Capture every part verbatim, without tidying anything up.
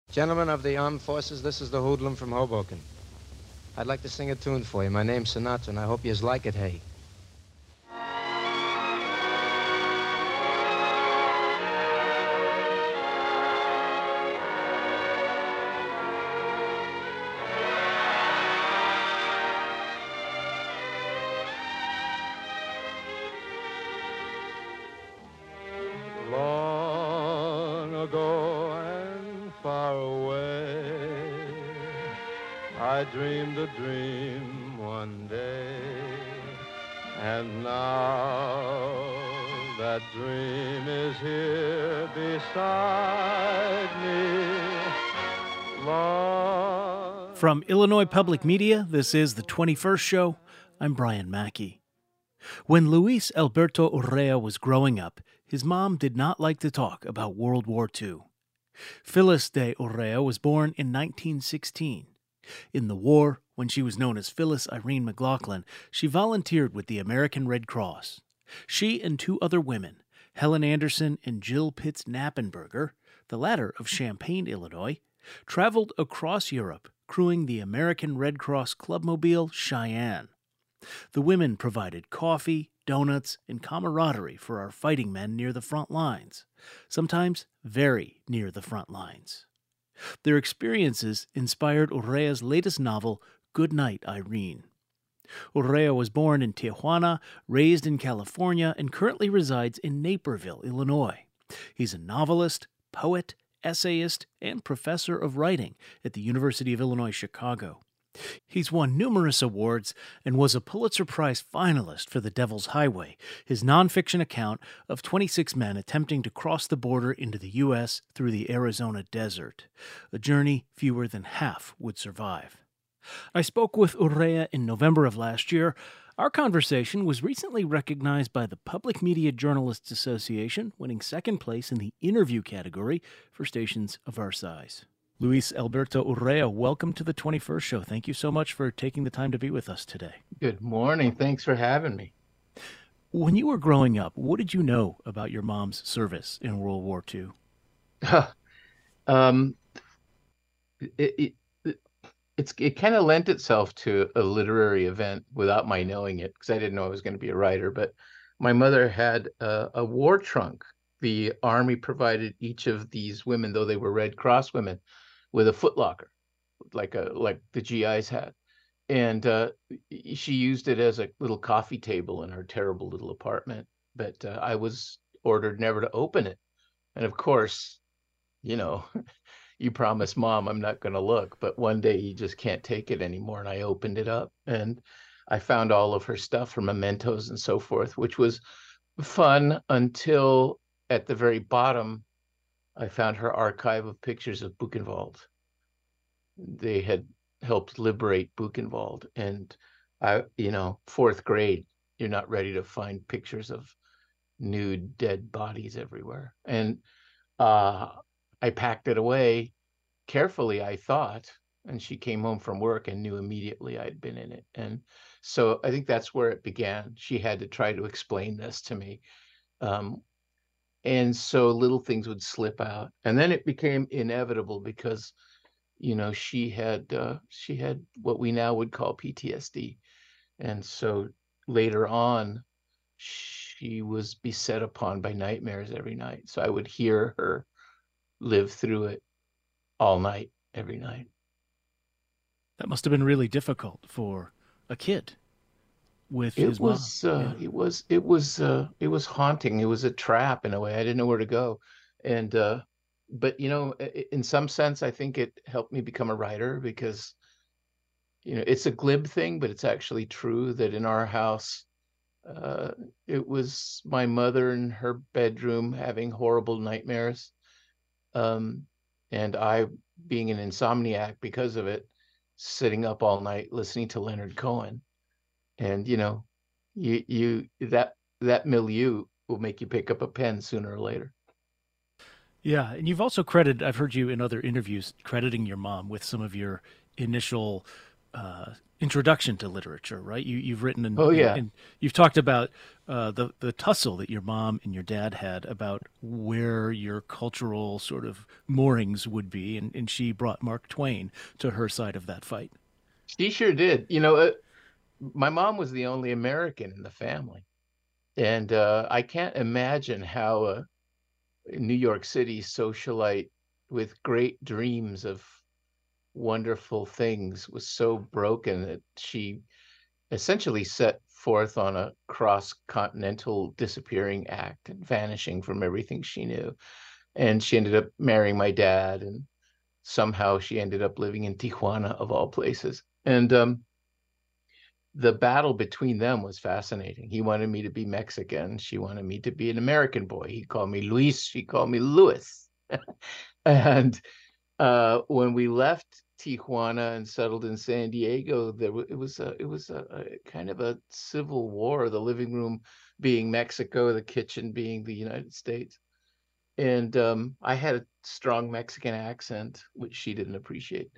Gentlemen of the armed forces, this is the hoodlum from Hoboken. I'd like to sing a tune for you. My name's Sinatra, and I hope yous like it, hey. Long ago and far away, I dreamed a dream one day, and now that dream is here beside me. Long... From Illinois Public Media, this is The twenty-first Show. I'm Brian Mackey. When Luis Alberto Urrea was growing up, his mom did not like to talk about World War Two. Phyllis de Urrea was born in nineteen sixteen. In the war, when she was known as Phyllis Irene McLaughlin, she volunteered with the American Red Cross. She and two other women, Helen Anderson and Jill Pitts Knappenberger, the latter of Champaign, Illinois, traveled across Europe, crewing the American Red Cross clubmobile Cheyenne. The women provided coffee, donuts, and camaraderie for our fighting men near the front lines, sometimes very near the front lines. Their experiences inspired Urrea's latest novel, Good Night, Irene. Urrea was born in Tijuana, raised in California, and currently resides in Naperville, Illinois. He's a novelist, poet, essayist, and professor of writing at the University of Illinois Chicago. He's won numerous awards and was a Pulitzer Prize finalist for The Devil's Highway, his nonfiction account of twenty-six men attempting to cross the border into the U S through the Arizona desert, a journey fewer than half would survive. I spoke with Urrea in November of last year. Our conversation was recently recognized by the Public Media Journalists Association, winning second place in the interview category for stations of our size. Luis Alberto Urrea, welcome to the twenty-first Show. Thank you so much for taking the time to be with us today. Good morning. Thanks for having me. When you were growing up, what did you know about your mom's service in World War Two? um, it it, it's, it kind of lent itself to a literary event without my knowing it, because I didn't know I was going to be a writer. But my mother had a, a war trunk. The Army provided each of these women, though they were Red Cross women, with a footlocker, like a like the G Is had, and uh, she used it as a little coffee table in her terrible little apartment. But uh, I was ordered never to open it, and of course, you know, you promise mom I'm not going to look, but one day you just can't take it anymore, and I opened it up, and I found all of her stuff, her mementos and so forth, which was fun until at the very bottom I found her archive of pictures of Buchenwald. They had helped liberate Buchenwald. And I, you know, fourth grade, you're not ready to find pictures of nude, dead bodies everywhere. And uh, I packed it away carefully, I thought. And she came home from work and knew immediately I'd been in it. And so I think that's where it began. She had to try to explain this to me. Um, And so little things would slip out, and then it became inevitable because, you know, she had uh, she had what we now would call P T S D, and so later on, she was beset upon by nightmares every night. So I would hear her live through it all night, every night. That must have been really difficult for a kid. With it his was mom. Uh, Yeah. it was it was uh, it was haunting. It was a trap in a way. I didn't know where to go, and uh, but you know, in some sense, I think it helped me become a writer because, you know, it's a glib thing, but it's actually true that in our house, uh, it was my mother in her bedroom having horrible nightmares, um, and I being an insomniac because of it, sitting up all night listening to Leonard Cohen. And, you know, you you that that milieu will make you pick up a pen sooner or later. Yeah, and you've also credited, I've heard you in other interviews, crediting your mom with some of your initial uh, introduction to literature, right? You, you've written and, Oh and, yeah. and you've talked about uh, the the tussle that your mom and your dad had about where your cultural sort of moorings would be, and, and she brought Mark Twain to her side of that fight. She sure did. You know, uh, my mom was the only American in the family. And uh, I can't imagine how a New York City socialite with great dreams of wonderful things was so broken that she essentially set forth on a cross-continental disappearing act and vanishing from everything she knew. And she ended up marrying my dad, and somehow she ended up living in Tijuana, of all places. And um, the battle between them was fascinating. He wanted me to be Mexican. She wanted me to be an American boy. He called me Luis. She called me Louis. And uh, when we left Tijuana and settled in San Diego, there it was a, it was a, a kind of a civil war. The living room being Mexico, the kitchen being the United States. And um, I had a strong Mexican accent, which she didn't appreciate.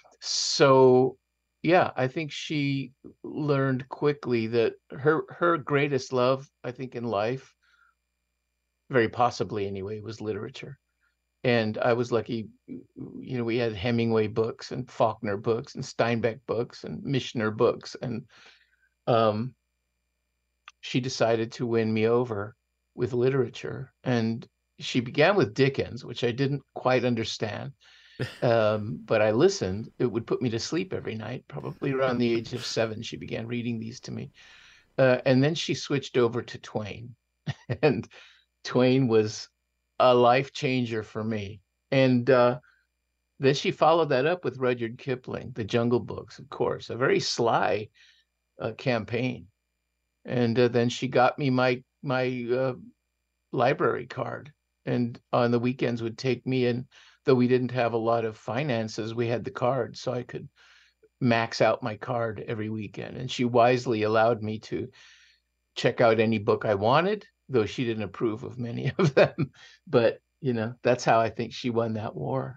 So yeah, I think she learned quickly that her her greatest love, I think, in life, very possibly anyway, was literature. And I was lucky, you know, we had Hemingway books and Faulkner books and Steinbeck books and Mishner books. And um, she decided to win me over with literature. And she began with Dickens, which I didn't quite understand. Um, but I listened. It would put me to sleep every night. Probably around the age of seven, she began reading these to me. Uh, and then she switched over to Twain. And Twain was a life changer for me. And uh, then she followed that up with Rudyard Kipling, the Jungle Books, of course, a very sly uh, campaign. And uh, then she got me my my uh, library card, and on the weekends would take me in. Though we didn't have a lot of finances, we had the card, so I could max out my card every weekend. And she wisely allowed me to check out any book I wanted, though she didn't approve of many of them. But, you know, that's how I think she won that war.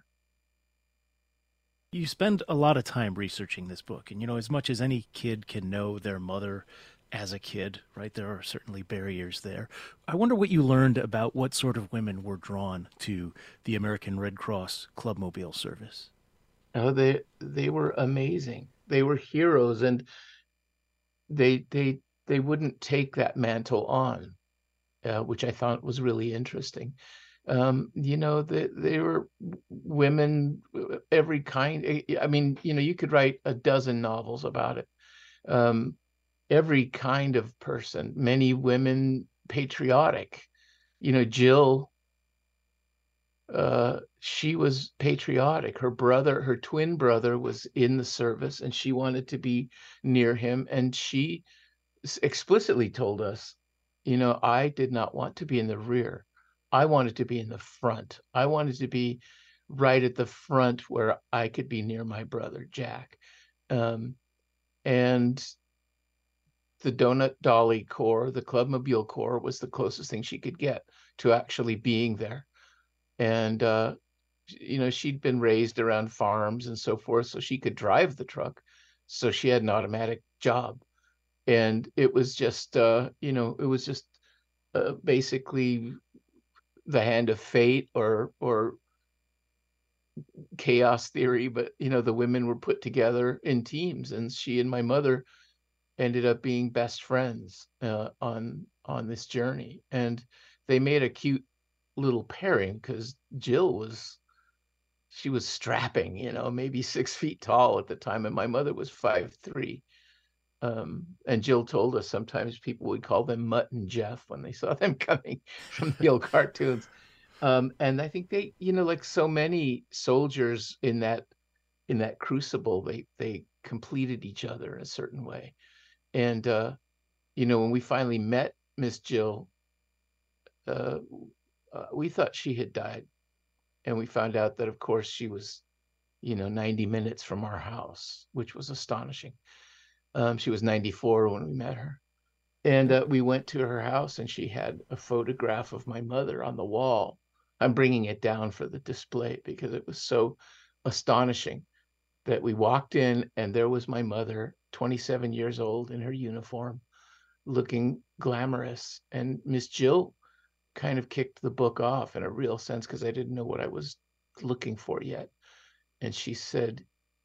You spend a lot of time researching this book, and you know, as much as any kid can know their mother as a kid, right? There are certainly barriers there. I wonder what you learned about what sort of women were drawn to the American Red Cross Clubmobile service. Oh, they they were amazing. They were heroes, and they they they wouldn't take that mantle on, uh, which I thought was really interesting. Um, you know, they, they were women, every kind. I mean, you know, you could write a dozen novels about it. Um, every kind of person, many women patriotic. You know, Jill, uh, she was patriotic. Her brother, her twin brother, was in the service, and she wanted to be near him. And she explicitly told us, you know, I did not want to be in the rear. I wanted to be in the front. I wanted to be right at the front where I could be near my brother, Jack. Um, and the Donut Dolly Corps, the Clubmobile Corps, was the closest thing she could get to actually being there. And, uh, you know, she'd been raised around farms and so forth, so she could drive the truck. So she had an automatic job. And it was just, uh, you know, it was just uh, basically the hand of fate, or or chaos theory. But you know, the women were put together in teams, and she and my mother ended up being best friends uh, on on this journey. And they made a cute little pairing because Jill was she was strapping, you know, maybe six feet tall at the time, and my mother was five three. Um, and Jill told us sometimes people would call them Mutt and Jeff when they saw them coming from the old cartoons. Um, and I think they, you know, like so many soldiers in that in that crucible, they they completed each other a certain way. And uh, you know, when we finally met Miss Jill, uh, uh, we thought she had died, and we found out that, of course, she was, you know, ninety minutes from our house, which was astonishing. Um, she was ninety-four when we met her. And uh, we went to her house, and she had a photograph of my mother on the wall. I'm bringing it down for the display because it was so astonishing that we walked in, and there was my mother twenty-seven years old in her uniform, looking glamorous. And Miss Jill kind of kicked the book off in a real sense because I didn't know what I was looking for yet. And she said,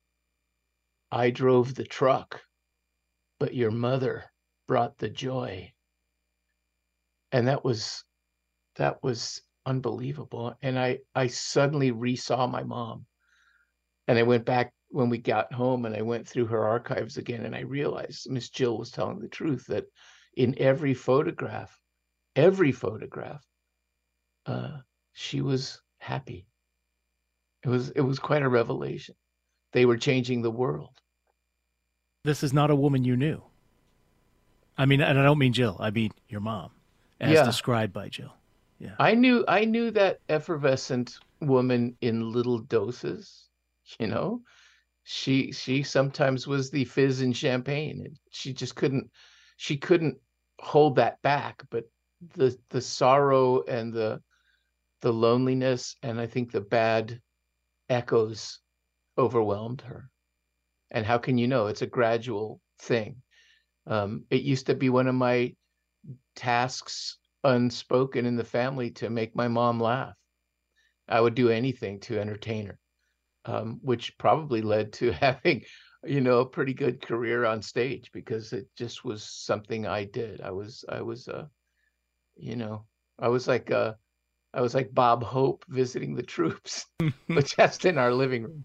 I drove the truck, but your mother brought the joy. And that was that was unbelievable. And I I suddenly resaw my mom. And I went back when we got home and I went through her archives again, and I realized Miss Jill was telling the truth, that in every photograph, every photograph, uh, she was happy. It was it was quite a revelation. They were changing the world. This is not a woman you knew. I mean, and I don't mean Jill. I mean your mom, as Yeah. described by Jill. Yeah. I knew I knew that effervescent woman in little doses, you know. She she sometimes was the fizz in champagne. And she just couldn't she couldn't hold that back. But the the sorrow and the the loneliness and I think the bad echoes overwhelmed her. And how can you know? It's a gradual thing. Um, it used to be one of my tasks unspoken in the family to make my mom laugh. I would do anything to entertain her, um, which probably led to having, you know, a pretty good career on stage because it just was something I did. I was, I was, uh, you know, I was like, uh, I was like Bob Hope visiting the troops, but just in our living room.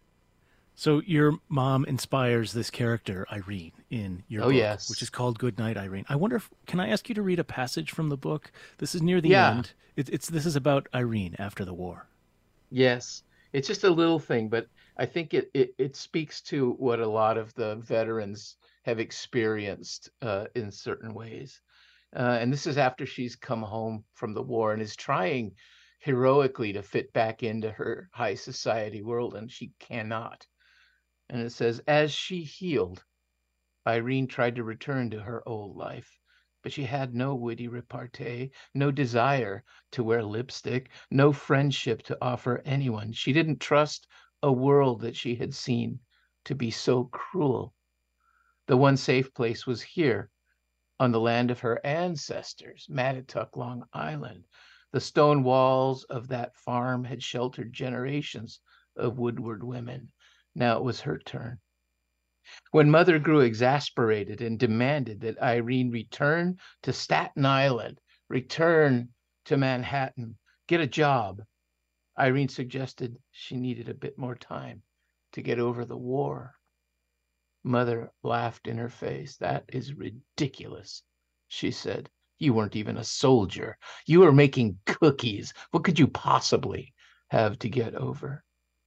So your mom inspires this character, Irene, in your Oh, book, yes. which is called Good Night, Irene. I wonder if, can I ask you to read a passage from the book? This is near the Yeah. end. It, it's This is about Irene after the war. Yes, it's just a little thing, but I think it it, it speaks to what a lot of the veterans have experienced uh, in certain ways. Uh, and this is after she's come home from the war and is trying heroically to fit back into her high society world, and she cannot. And it says, as she healed, Irene tried to return to her old life, but she had no witty repartee, no desire to wear lipstick, no friendship to offer anyone. She didn't trust a world that she had seen to be so cruel. The one safe place was here, on the land of her ancestors, Mattituck, Long Island. The stone walls of that farm had sheltered generations of Woodward women. Now it was her turn. When Mother grew exasperated and demanded that Irene return to Staten Island, return to Manhattan, get a job, Irene suggested she needed a bit more time to get over the war. Mother laughed in her face. That is ridiculous, she said. You weren't even a soldier. You were making cookies. What could you possibly have to get over?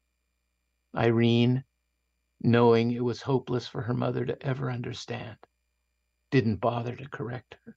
Irene, knowing it was hopeless for her mother to ever understand, didn't bother to correct her.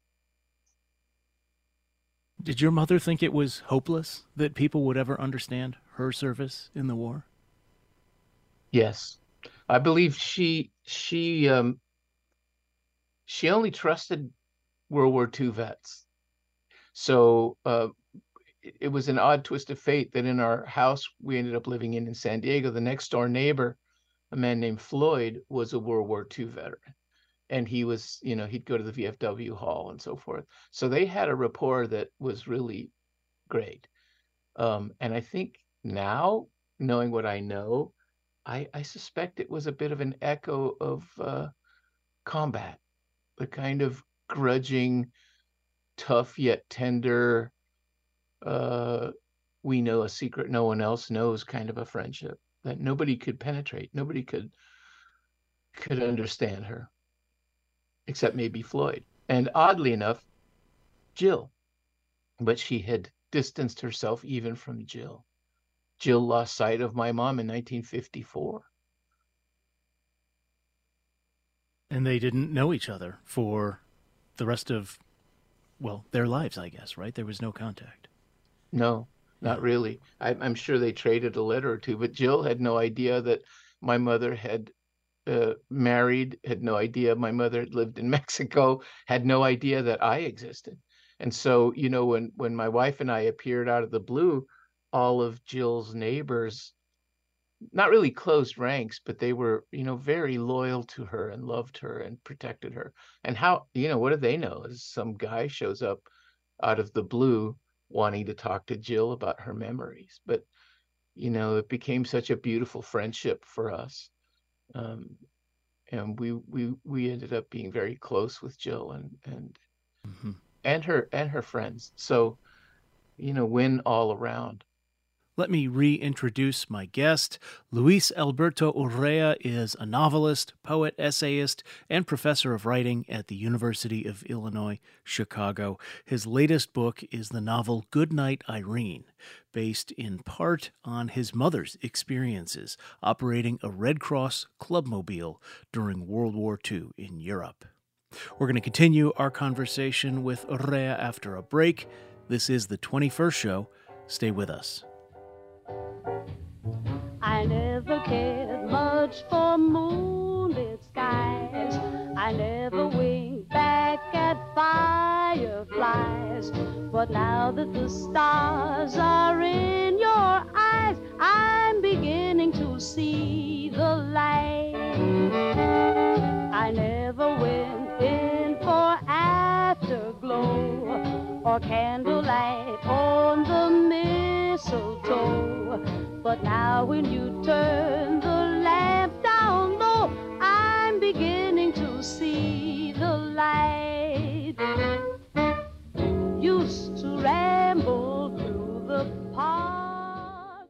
Did your mother think it was hopeless that people would ever understand her service in the war? Yes, I believe she she um, she only trusted World War Two vets. So uh, it, it was an odd twist of fate that in our house we ended up living in in San Diego, the next door neighbor, a man named Floyd, was a World War Two veteran. And he was, you know, he'd go to the V F W hall and so forth. So they had a rapport that was really great. Um, and I think now, knowing what I know, I, I suspect it was a bit of an echo of uh, combat, the kind of grudging, tough yet tender, uh, we know a secret no one else knows kind of a friendship that nobody could penetrate. Nobody could could understand her, except maybe Floyd. And oddly enough, Jill. But she had distanced herself even from Jill. Jill lost sight of my mom in nineteen fifty-four. And they didn't know each other for the rest of, well, their lives, I guess, right? There was no contact. No, not really. I, I'm sure they traded a letter or two, but Jill had no idea that my mother had uh, married, had no idea my mother had lived in Mexico, had no idea that I existed. And so, you know, when when my wife and I appeared out of the blue, all of Jill's neighbors not really closed ranks, but they were, you know, very loyal to her and loved her and protected her. And how, you know, what do they know? Is some guy shows up out of the blue wanting to talk to Jill about her memories. But, you know, it became such a beautiful friendship for us. Um, and we we we ended up being very close with Jill and and Mm-hmm. and her and her friends. So, you know, win all around. Let me reintroduce my guest. Luis Alberto Urrea is a novelist, poet, essayist, and professor of writing at the University of Illinois, Chicago. His latest book is the novel Goodnight, Irene, based in part on his mother's experiences operating a Red Cross clubmobile during World War Two in Europe. We're going to continue our conversation with Urrea after a break. This is the twenty-first show. Stay with us. I never cared much for moonlit skies. I never winked back at fireflies. But now that the stars are in your eyes, I'm beginning to see the light. I never went in for afterglow or candlelight on the mistletoe. But now when you turn the lamp down low, I'm beginning to see the light. Used to ramble through the park.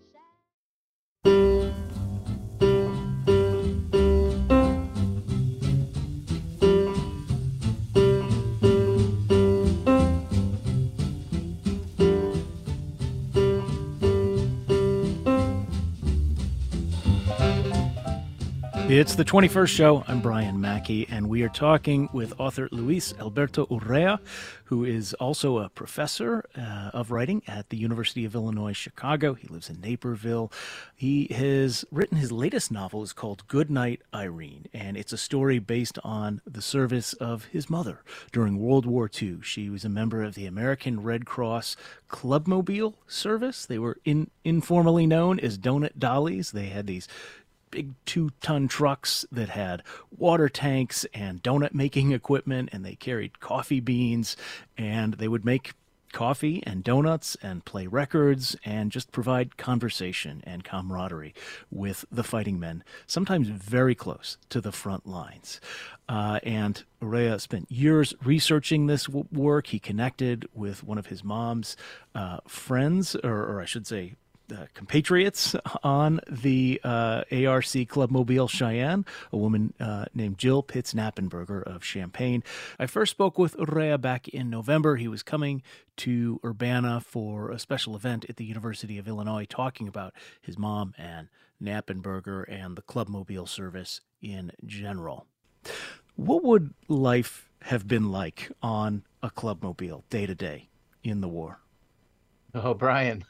It's the twenty-first show. I'm Brian Mackey, and we are talking with author Luis Alberto Urrea, who is also a professor uh, of writing at the University of Illinois, Chicago. He lives in Naperville. He has written his latest novel is called Goodnight, Irene, and it's a story based on the service of his mother during World War Two. She was a member of the American Red Cross Clubmobile service. They were in, informally known as Donut Dollies. They had these big two-ton trucks that had water tanks and donut-making equipment, and they carried coffee beans, and they would make coffee and donuts and play records and just provide conversation and camaraderie with the fighting men, sometimes very close to the front lines. Uh, and Urrea spent years researching this w- work. He connected with one of his mom's uh, friends, or, or I should say, Uh, compatriots on the uh, A R C Clubmobile Cheyenne, a woman uh, named Jill Pitts-Knappenberger of Champaign. I first spoke with Urrea back in November. He was coming to Urbana for a special event at the University of Illinois talking about his mom and Knappenberger and the Clubmobile service in general. What would life have been like on a Clubmobile day to day in the war? Oh, Brian.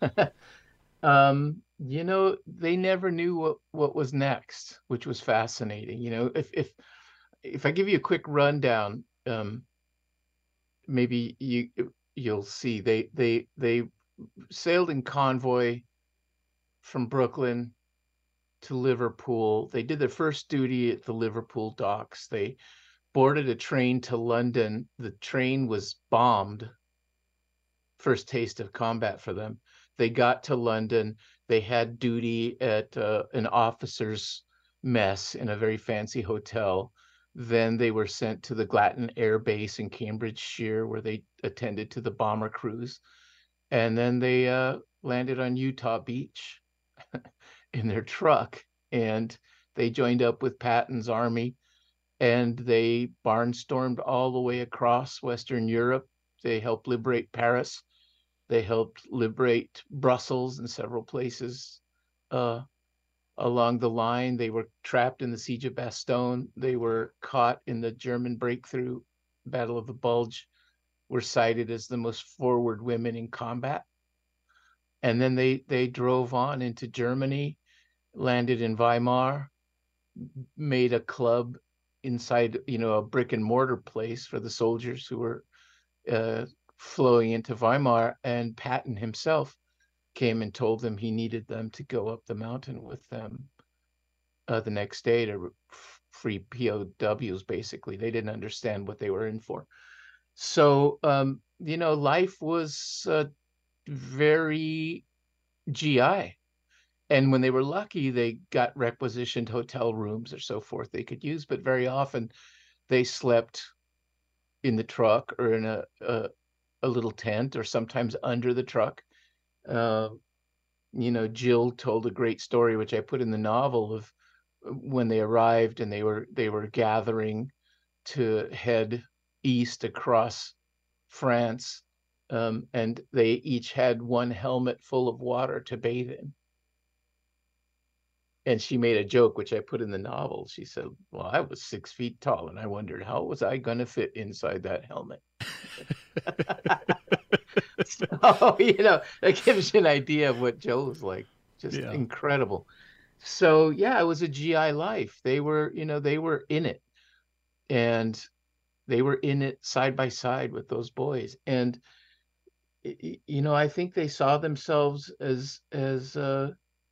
Um, you know, they never knew what, what was next, which was fascinating. You know, if if if I give you a quick rundown, um, maybe you you'll see they they they sailed in convoy from Brooklyn to Liverpool. They did their first duty at the Liverpool docks. They boarded a train to London. The train was bombed. First taste of combat for them. They got to London. They had duty at uh, an officer's mess in a very fancy hotel. Then they were sent to the Glatton Air Base in Cambridgeshire, where they attended to the bomber crews. And then they uh, landed on Utah Beach in their truck. And they joined up with Patton's army. And they barnstormed all the way across Western Europe. They helped liberate Paris. They helped liberate Brussels and several places uh, along the line. They were trapped in the Siege of Bastogne. They were caught in the German breakthrough Battle of the Bulge, were cited as the most forward women in combat. And then they, they drove on into Germany, landed in Weimar, made a club inside, you know, a brick and mortar place for the soldiers who were uh, flowing into Weimar, and Patton himself came and told them he needed them to go up the mountain with them uh, the next day to f- free P O Ws, basically. They didn't understand what they were in for. So, um, you know, life was uh, very G I. And when they were lucky, they got requisitioned hotel rooms or so forth they could use. But very often they slept in the truck or in a, a, a little tent, or sometimes under the truck. Uh, you know, Jill told a great story, which I put in the novel, of when they arrived and they were they were gathering to head east across France, um, and they each had one helmet full of water to bathe in. And she made a joke, which I put in the novel. She said, well, I was six feet tall, and I wondered, how was I going to fit inside that helmet? So, you know, that gives you an idea of what Joe was like. Just Yeah. incredible. So, yeah, it was a G I life. They were, you know, they were in it. And they were in it side by side with those boys. And, you know, I think they saw themselves as, as, uh,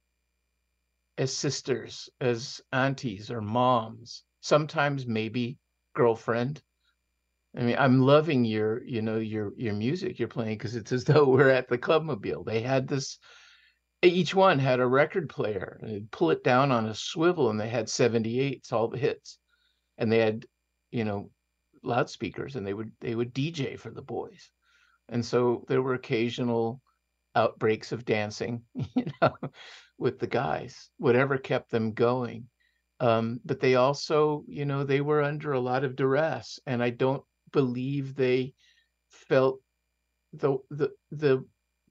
as sisters, as aunties or moms, sometimes maybe girlfriend. I mean, I'm loving your, you know, your your music you're playing, because it's as though we're at the Clubmobile. They had this, each one had a record player, and they'd pull it down on a swivel, and they had seventy-eights, all the hits. And they had, you know, loudspeakers, and they would they would D J for the boys. And so there were occasional outbreaks of dancing, you know, with the guys, whatever kept them going. Um, but they also, you know, they were under a lot of duress, and I don't believe they felt the the the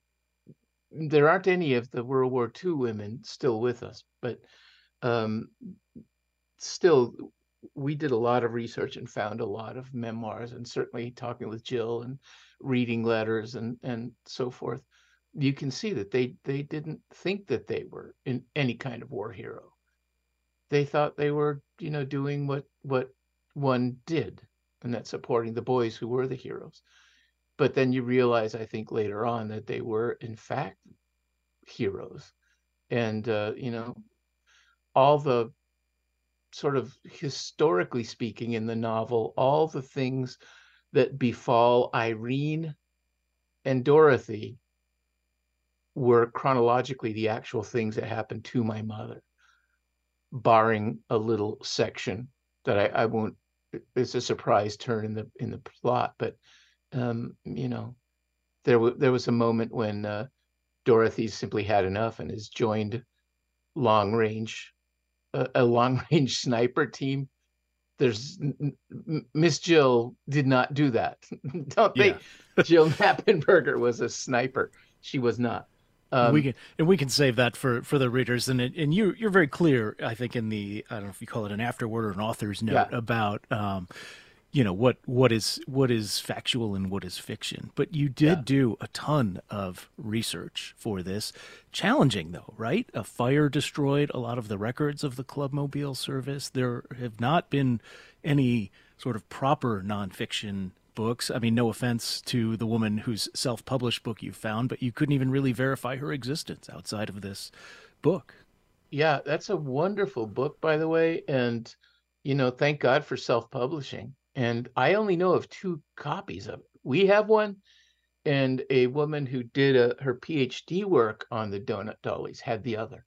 there aren't any of the World War Two women still with us, but um, still, we did a lot of research and found a lot of memoirs, and certainly talking with Jill and reading letters and and so forth. You can see that they they didn't think that they were in any kind of war hero. They thought they were, you know, doing what what one did, and that's supporting the boys who were the heroes. But then you realize, I think, later on, that they were in fact heroes. And uh, you know, all the sort of, historically speaking, in the novel, all the things that befall Irene and Dorothy were chronologically the actual things that happened to my mother, barring a little section that I, I won't, it's a surprise turn in the in the plot. But um, you know, there w- there was a moment when uh, Dorothy simply had enough and has joined long range a, a long range sniper team. There's Miss Jill did not do that. Don't Yeah. think Jill Knappenberger was a sniper. She was not. Um, we can and we can save that for, for the readers, and it, and you you're very clear, I think, in the, I don't know if you call it an afterword or an author's note, Yeah. about um, you know, what what is what is factual and what is fiction. But you did Yeah. do a ton of research for this, challenging though, right? A fire destroyed a lot of the records of the Clubmobile service. There have not been any sort of proper nonfiction books. I mean, no offense to the woman whose self-published book you found, but you couldn't even really verify her existence outside of this book. Yeah, that's a wonderful book, by the way. And, you know, thank God for self-publishing. And I only know of two copies of it. We have one, and a woman who did a, her PhD work on the Donut Dollies had the other.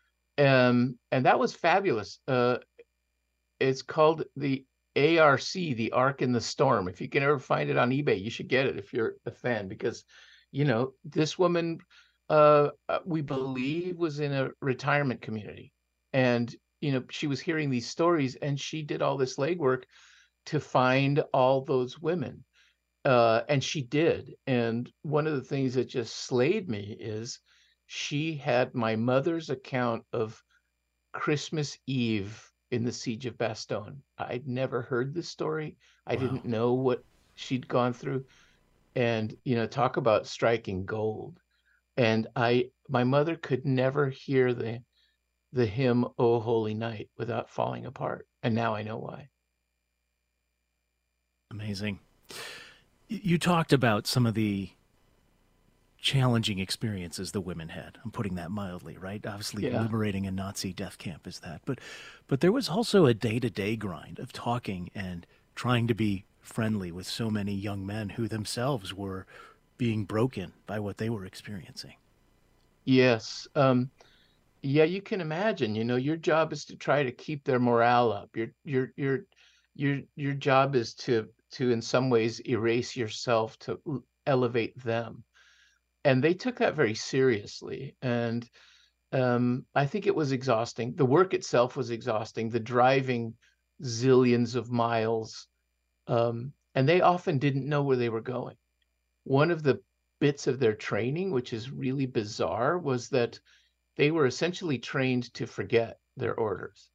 Um, and that was fabulous. Uh, it's called the A R C, The Ark in the Storm. If you can ever find it on eBay, you should get it if you're a fan, because, you know, this woman, uh, we believe, was in a retirement community. And, you know, she was hearing these stories, and she did all this legwork to find all those women. Uh, and she did. And one of the things that just slayed me is she had my mother's account of Christmas Eve in the Siege of Bastogne. I'd never heard this story. I Wow. didn't know what she'd gone through. And, you know, talk about striking gold. And I, my mother could never hear the, the hymn, "O Holy Night," without falling apart. And now I know why. Amazing. You talked about some of the challenging experiences the women had. I'm putting that mildly, right? Obviously, Yeah. liberating a Nazi death camp is that. But but there was also a day-to-day grind of talking and trying to be friendly with so many young men who themselves were being broken by what they were experiencing. Yes. Um, yeah, you can imagine, you know, your job is to try to keep their morale up. Your your your your your job is to to in some ways erase yourself to l- elevate them. And they took that very seriously. And um, I think it was exhausting. The work itself was exhausting, the driving zillions of miles. Um, and they often didn't know where they were going. One of the bits of their training, which is really bizarre, was that they were essentially trained to forget their orders,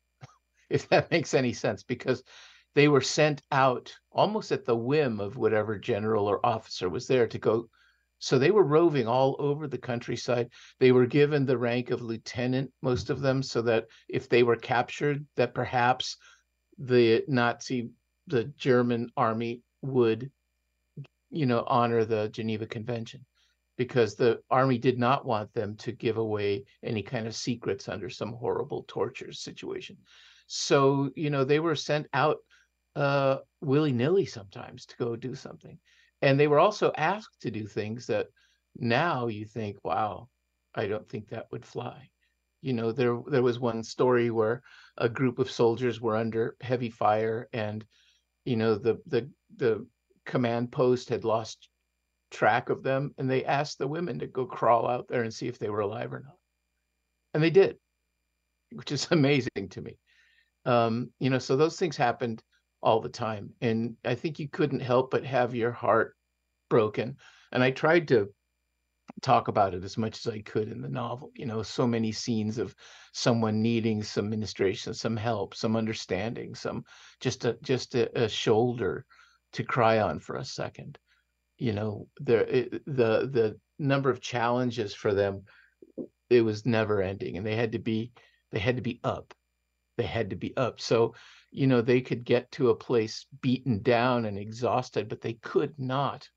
if that makes any sense, because they were sent out almost at the whim of whatever general or officer was there to go. So they were roving all over the countryside. They were given the rank of lieutenant, most of them, so that if they were captured, that perhaps the Nazi, the German army would, you know, honor the Geneva Convention, because the army did not want them to give away any kind of secrets under some horrible torture situation. So, you know, they were sent out uh, willy-nilly sometimes to go do something. And they were also asked to do things that now you think, wow, I don't think that would fly. You know, there there was one story where a group of soldiers were under heavy fire, and you know the the the command post had lost track of them, and they asked the women to go crawl out there and see if they were alive or not. And they did, which is amazing to me. Um, you know, so those things happened all the time. And I think you couldn't help but have your heart broken. And I tried to talk about it as much as I could in the novel. You know, so many scenes of someone needing some ministration, some help, some understanding, some just a just a, a shoulder to cry on for a second. You know, there the the number of challenges for them, it was never ending, and they had to be they had to be up. They had to be up. So, you know, they could get to a place beaten down and exhausted, but they could not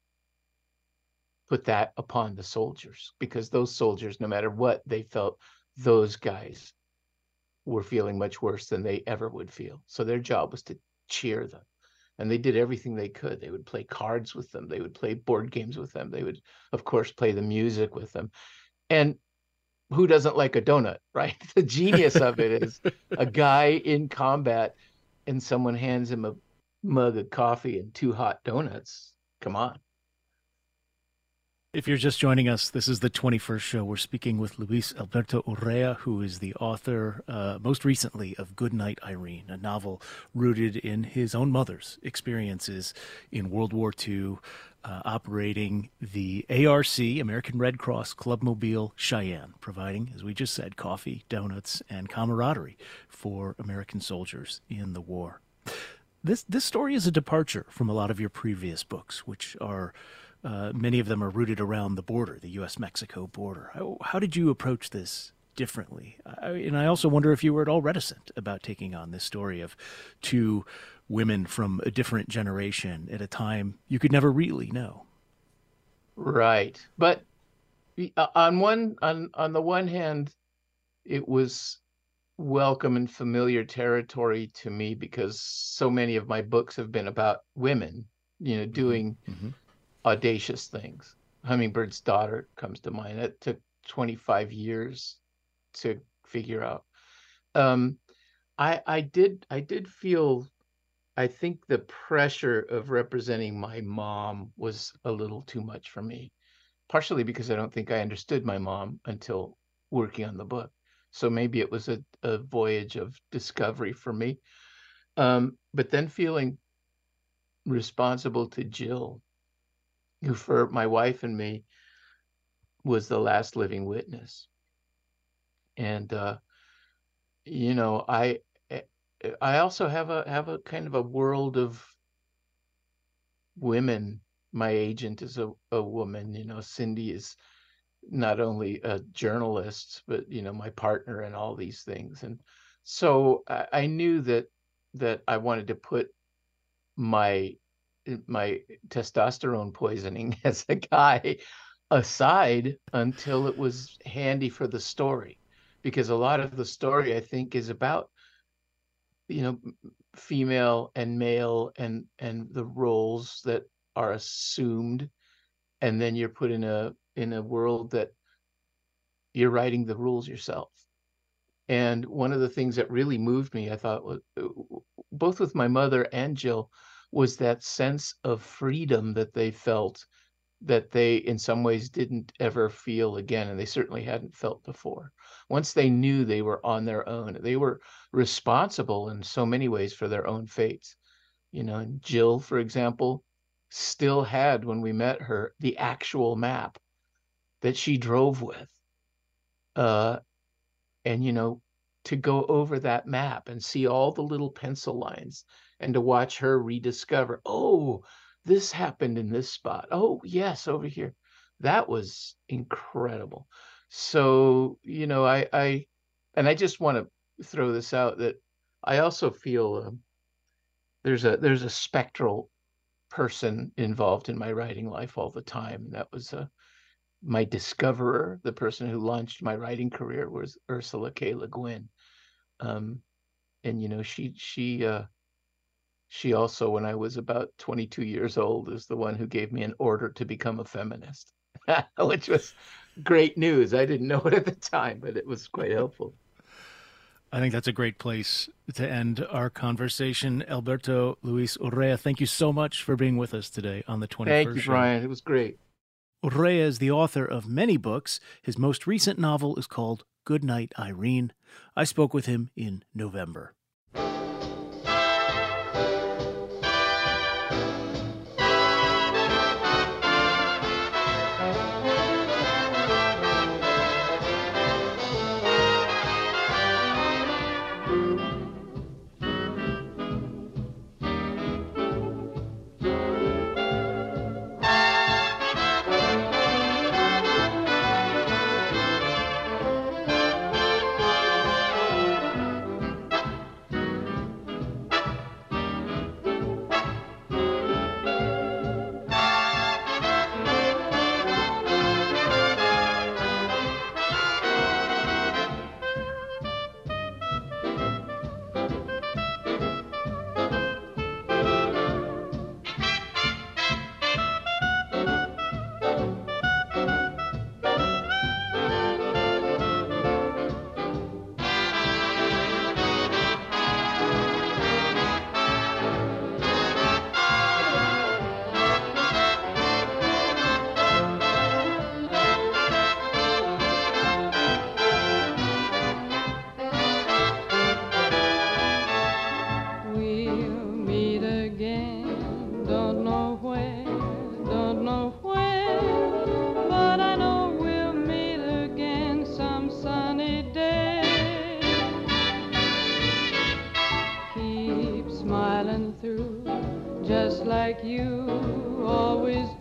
put that upon the soldiers, because those soldiers, no matter what they felt, those guys were feeling much worse than they ever would feel. So their job was to cheer them. And they did everything they could. They would play cards with them. They would play board games with them. They would, of course, play the music with them. And who doesn't like a donut, right? The genius of it is a guy in combat and someone hands him a mug of coffee and two hot donuts. Come on. If you're just joining us, this is the twenty-first show. We're speaking with Luis Alberto Urrea, who is the author, uh, most recently, of Goodnight Irene, a novel rooted in his own mother's experiences in World War Two, uh, operating the A R C, American Red Cross Clubmobile Cheyenne, providing, as we just said, coffee, donuts, and camaraderie for American soldiers in the war. This, this story is a departure from a lot of your previous books, which are... Uh, many of them are rooted around the border, the U S Mexico border. How, how did you approach this differently? I, and I also wonder if you were at all reticent about taking on this story of two women from a different generation at a time you could never really know. Right. But on one on on the one hand, it was welcome and familiar territory to me, because so many of my books have been about women, you know, doing mm-hmm. audacious things. Hummingbird's Daughter comes to mind. It took twenty-five years to figure out. Um, I I did I did feel, I think the pressure of representing my mom was a little too much for me, partially because I don't think I understood my mom until working on the book. So maybe it was a, a voyage of discovery for me. Um, but then feeling responsible to Jill, who for my wife and me was the last living witness. And, uh, you know, I, I also have a, have a kind of a world of women. My agent is a, a woman, you know, Cindy is not only a journalist, but, you know, my partner and all these things. And so I, I knew that, that I wanted to put my, my testosterone poisoning as a guy aside until it was handy for the story, because a lot of the story, I think, is about, you know, female and male and and the roles that are assumed, and then you're put in a in a world that you're writing the rules yourself. And one of the things that really moved me, I thought, was, both with my mother and Jill, was that sense of freedom that they felt, that they in some ways didn't ever feel again, and they certainly hadn't felt before. Once they knew they were on their own, they were responsible in so many ways for their own fates. You know, and Jill, for example, still had, when we met her, the actual map that she drove with. Uh, and, you know, to go over that map and see all the little pencil lines, and to watch her rediscover, oh, this happened in this spot. Oh, yes, over here. That was incredible. So, you know, I, I and I just want to throw this out, that I also feel um, there's a there's a spectral person involved in my writing life all the time. And that was uh, my discoverer, the person who launched my writing career, was Ursula K. Le Guin. Um, and, you know, she, she, uh, she also, when I was about twenty-two years old, is the one who gave me an order to become a feminist, which was great news. I didn't know it at the time, but it was quite helpful. I think that's a great place to end our conversation. Alberto Luis Urrea, thank you so much for being with us today on the twenty-first Thank you, show. Brian. It was great. Urrea is the author of many books. His most recent novel is called Good Night, Irene. I spoke with him in November. Just like you always